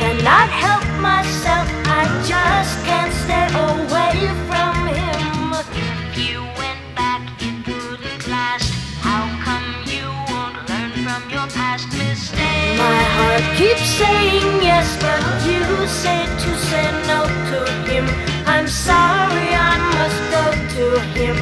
cannot help myself, I just can't stay away from him. If you went back, it wouldn't last. How come you won't learn from your past mistakes? My heart keeps saying yes, but you say no to him. I'm sorry, I must go to him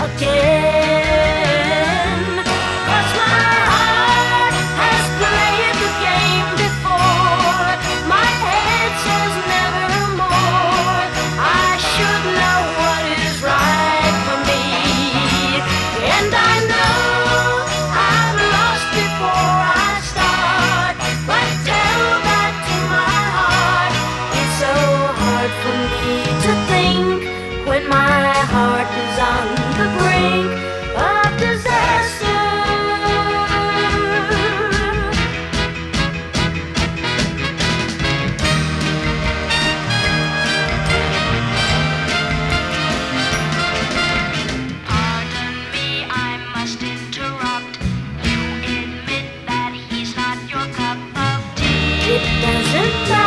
again. 'Cause my heart has played the game before. My head says nevermore. I should know what is right for me, and I know I've lost before I start. But tell that to my heart. It's so hard for me to think when my heart is on the brink of disaster. Pardon me, I must interrupt. You admit that he's not your cup of tea. It doesn't matter.